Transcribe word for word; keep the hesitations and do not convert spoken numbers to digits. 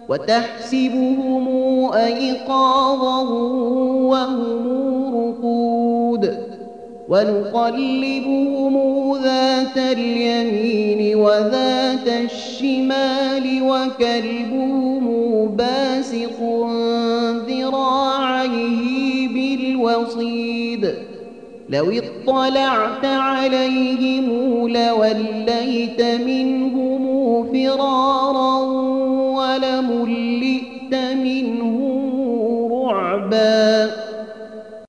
وتحسبهم أيقاظا وهم رقود ونقلبهم ذات اليمين وذات الشمال وكلبهم باسط ذراعيه بالوصيد لو اطلعت عليهم لوليت منهم فرارا